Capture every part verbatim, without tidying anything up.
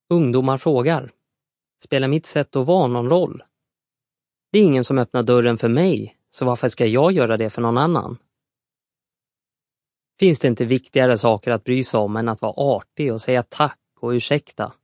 Ungdomar frågar. Spelar mitt sätt att vara någon roll? Det är ingen som öppnar dörren för mig, så varför ska jag göra det för någon annan? Finns det inte viktigare saker att bry sig om än att vara artig och säga tack och ursäkta?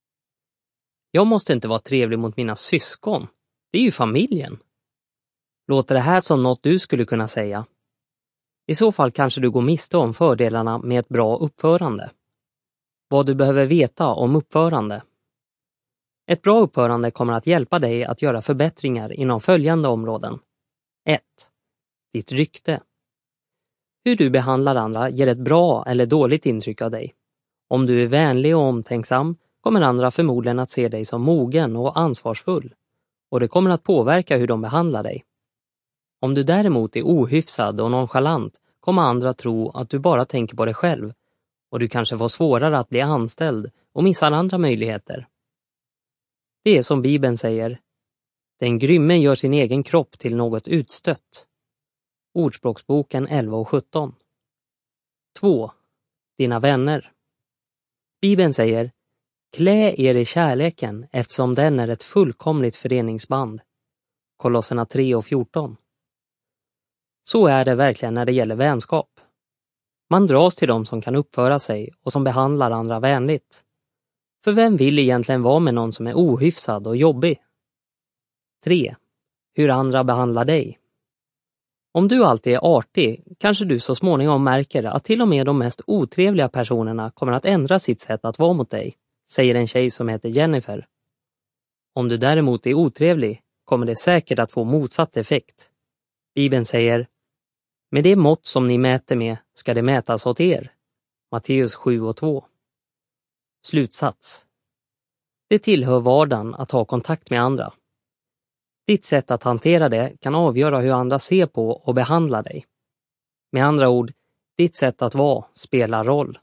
Jag måste inte vara trevlig mot mina syskon. Det är ju familjen. Låter det här som något du skulle kunna säga? I så fall kanske du går miste om fördelarna med ett bra uppförande. Vad du behöver veta om uppförande. Ett bra uppförande kommer att hjälpa dig att göra förbättringar inom följande områden. ett. Ditt rykte. Hur du behandlar andra ger ett bra eller dåligt intryck av dig. Om du är vänlig och omtänksam kommer andra förmodligen att se dig som mogen och ansvarsfull. Och det kommer att påverka hur de behandlar dig. Om du däremot är ohyfsad och nonchalant kommer andra tro att du bara tänker på dig själv. Och du kanske får svårare att bli anställd och missar andra möjligheter. Det är som Bibeln säger. Den grymme gör sin egen kropp till något utstött. Ordspråksboken elva och sjutton. två. Dina vänner. Bibeln säger. Klä er i kärleken eftersom den är ett fullkomligt föreningsband. Kolosserna tre och fjorton. Så är det verkligen när det gäller vänskap. Man dras till dem som kan uppföra sig och som behandlar andra vänligt. För vem vill egentligen vara med någon som är ohyfsad och jobbig? tre. Hur andra behandlar dig. Om du alltid är artig kanske du så småningom märker att till och med de mest otrevliga personerna kommer att ändra sitt sätt att vara mot dig, säger en tjej som heter Jennifer. Om du däremot är otrevlig kommer det säkert att få motsatt effekt. Bibeln säger, med det mått som ni mäter med ska det mätas åt er. Matteus sju och två. Slutsats. Det tillhör vardagen att ha kontakt med andra. Ditt sätt att hantera det kan avgöra hur andra ser på och behandlar dig. Med andra ord, ditt sätt att vara spelar roll.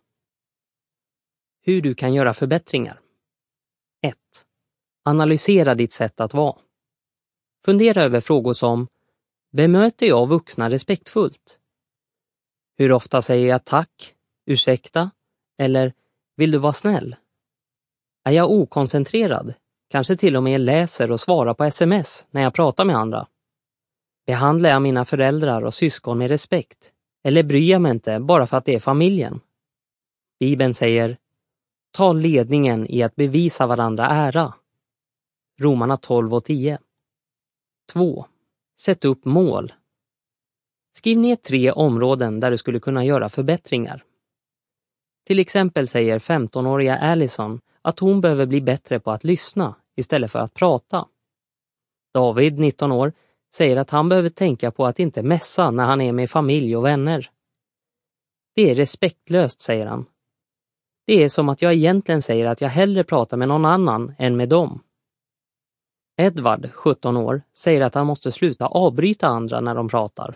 Hur du kan göra förbättringar. ett. Analysera ditt sätt att vara. Fundera över frågor som: bemöter jag vuxna respektfullt? Hur ofta säger jag tack, ursäkta eller vill du vara snäll? Är jag okoncentrerad? Kanske till och med läser och svarar på sms när jag pratar med andra. Behandlar jag mina föräldrar och syskon med respekt? Eller bryr jag mig inte bara för att det är familjen? Bibeln säger, ta ledningen i att bevisa varandra ära. Romarna tolv och tio. två. Sätt upp mål. Skriv ner tre områden där du skulle kunna göra förbättringar. Till exempel säger femtonåriga Allison att hon behöver bli bättre på att lyssna istället för att prata. David, nitton år, säger att han behöver tänka på att inte mässa när han är med familj och vänner. Det är respektlöst, säger han. Det är som att jag egentligen säger att jag hellre pratar med någon annan än med dem. Edward, sjutton år, säger att han måste sluta avbryta andra när de pratar.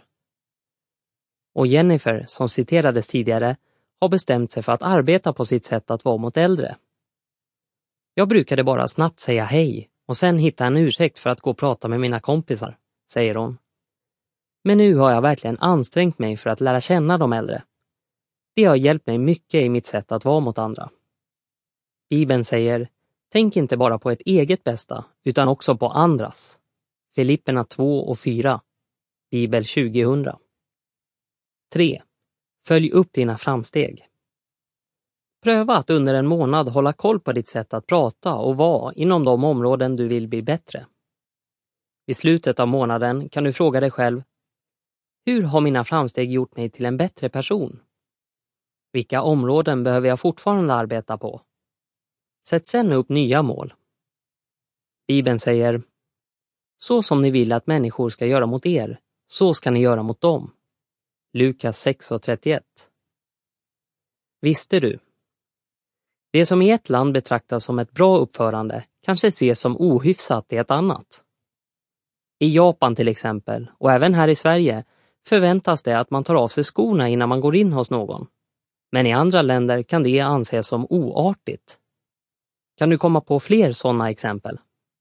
Och Jennifer, som citerades tidigare, har bestämt sig för att arbeta på sitt sätt att vara mot äldre. Jag brukade bara snabbt säga hej och sen hitta en ursäkt för att gå och prata med mina kompisar, säger hon. Men nu har jag verkligen ansträngt mig för att lära känna de äldre. Det har hjälpt mig mycket i mitt sätt att vara mot andra. Bibeln säger, tänk inte bara på ert eget bästa utan också på andras. Filipperna två och fyra. Bibel tjugohundra. tre. Följ upp dina framsteg. Pröva att under en månad hålla koll på ditt sätt att prata och vara inom de områden du vill bli bättre. I slutet av månaden kan du fråga dig själv, hur har mina framsteg gjort mig till en bättre person? Vilka områden behöver jag fortfarande arbeta på? Sätt sedan upp nya mål. Bibeln säger, så som ni vill att människor ska göra mot er, så ska ni göra mot dem. Lukas sex och trettioett. Visste du? Det som i ett land betraktas som ett bra uppförande kanske ses som ohyfsat i ett annat. I Japan till exempel, och även här i Sverige, förväntas det att man tar av sig skorna innan man går in hos någon. Men i andra länder kan det anses som oartigt. Kan du komma på fler sådana exempel?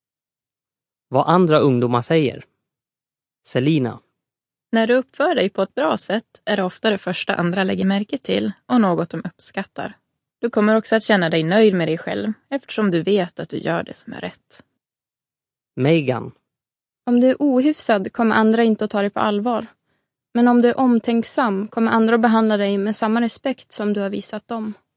Vad andra ungdomar säger. Selina. När du uppför dig på ett bra sätt är det ofta det första andra lägger märke till och något de uppskattar. Du kommer också att känna dig nöjd med dig själv eftersom du vet att du gör det som är rätt. Megan. Om du är ohyfsad kommer andra inte att ta dig på allvar. Men om du är omtänksam kommer andra att behandla dig med samma respekt som du har visat dem.